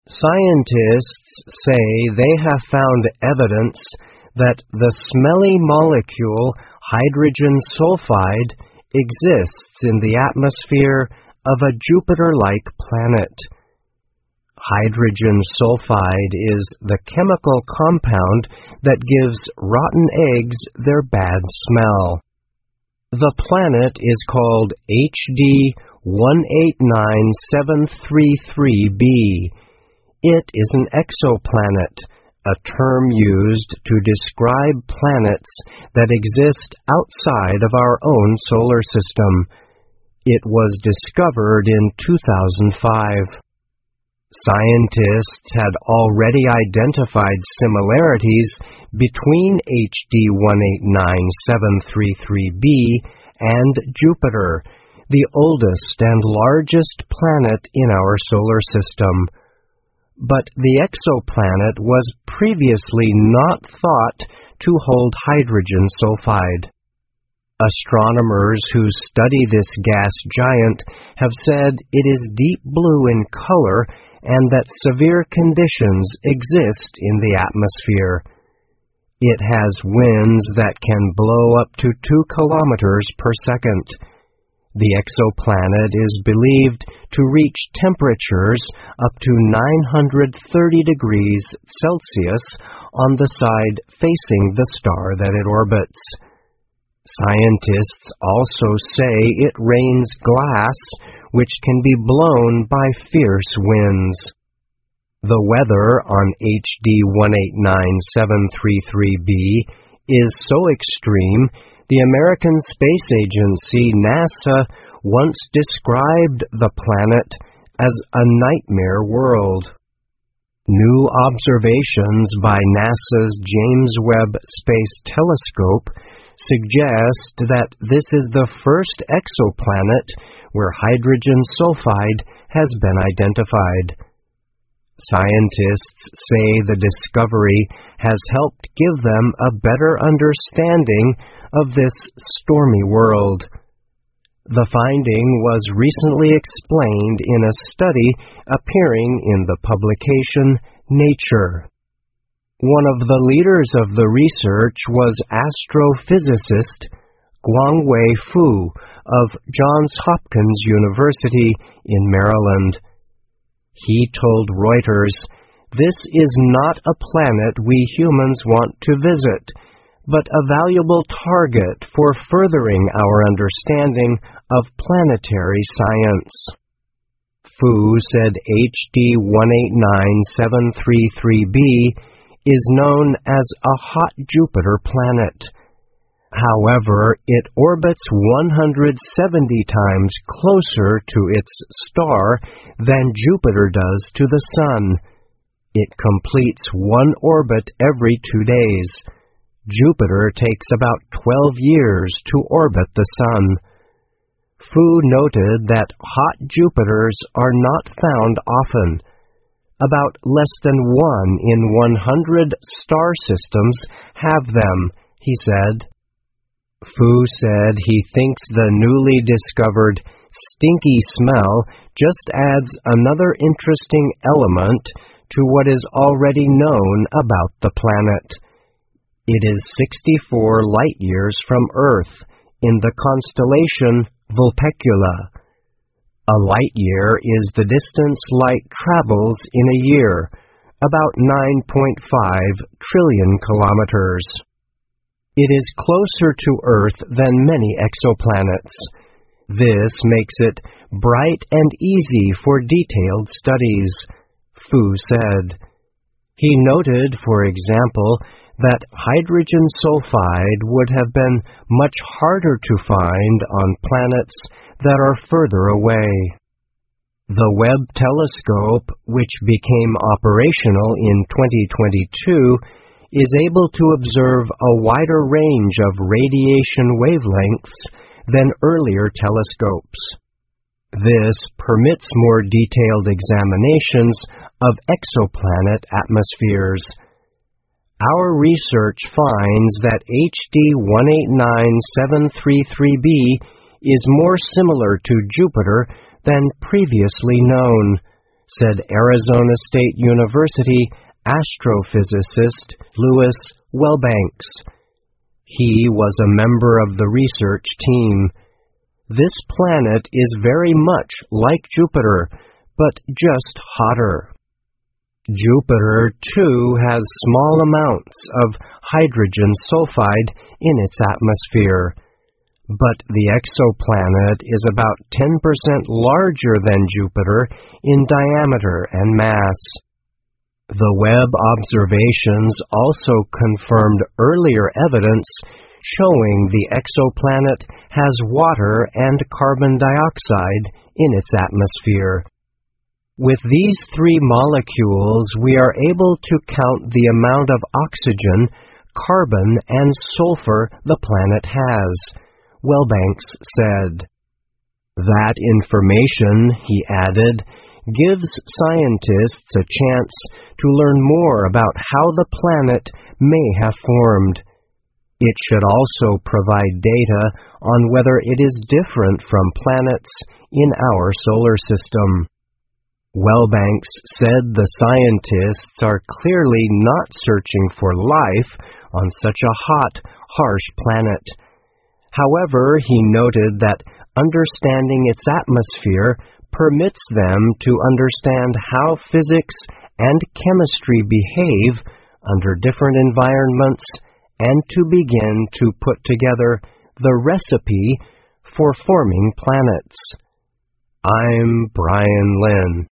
Scientists say they have found evidence that the smelly molecule hydrogen sulfide exists in the atmosphere of a Jupiter-like planet. Hydrogen sulfide is the chemical compound that gives rotten eggs their bad smell. The planet is called HD 189733b. It is an exoplanet, a term used to describe planets that exist outside of our own solar system. It was discovered in 2005. Scientists had already identified similarities between HD 189733b and Jupiter, the oldest and largest planet in our solar system. But the exoplanet was previously not thought to hold hydrogen sulfide. Astronomers who study this gas giant have said it is deep blue in color and that severe conditions exist in the atmosphere. It has winds that can blow up to 2 kilometers per second. The exoplanet is believed to reach temperatures up to 930 degrees Celsius on the side facing the star that it orbits. Scientists also say it rains glass, which can be blown by fierce winds. The weather on HD 189733b is so extreme, the American Space Agency, NASA, once described the planet as a nightmare world. New observations by NASA's James Webb Space Telescope suggest that this is the first exoplanet where hydrogen sulfide has been identified. Scientists say the discovery has helped give them a better understanding of this stormy world. The finding was recently explained in a study appearing in the publication Nature. One of the leaders of the research was astrophysicist Guangwei Fu of Johns Hopkins University in Maryland. He told Reuters, "This is not a planet we humans want to visit, but a valuable target for furthering our understanding of planetary science." Fu said HD 189733b is known as a hot Jupiter planet. However, it orbits 170 times closer to its star than Jupiter does to the Sun. It completes one orbit every 2 days. Jupiter takes about 12 years to orbit the Sun. Fu noted that hot Jupiters are not found often. About less than 1 in 100 star systems have them, he said. Fu said he thinks the newly discovered stinky smell just adds another interesting element to what is already known about the planet. It is 64 light-years from Earth in the constellation Vulpecula. A light-year is the distance light travels in a year, about 9.5 trillion kilometers. It is closer to Earth than many exoplanets. This makes it bright and easy for detailed studies, Fu said. He noted, for example, that hydrogen sulfide would have been much harder to find on planets that are further away. The Webb telescope, which became operational in 2022, is able to observe a wider range of radiation wavelengths than earlier telescopes. This permits more detailed examinations of exoplanet atmospheres. Our research finds that HD 189733b is more similar to Jupiter than previously known. said Arizona State University astrophysicist Louis Wellbanks. He was a member of the research team. This planet is very much like Jupiter, but just hotter. Jupiter, too, has small amounts of hydrogen sulfide in its atmosphere, but the exoplanet is about 10% larger than Jupiter in diameter and mass. The Webb observations also confirmed earlier evidence showing the exoplanet has water and carbon dioxide in its atmosphere. With these three molecules, we are able to count the amount of oxygen, carbon, and sulfur the planet has, Wellbanks said. That information, he added, gives scientists a chance to learn more about how the planet may have formed. It should also provide data on whether it is different from planets in our solar system. Wellbanks said the scientists are clearly not searching for life on such a hot, harsh planet. However, he noted that understanding its atmosphere permits them to understand how physics and chemistry behave under different environments and to begin to put together the recipe for forming planets. I'm Brian Lynn.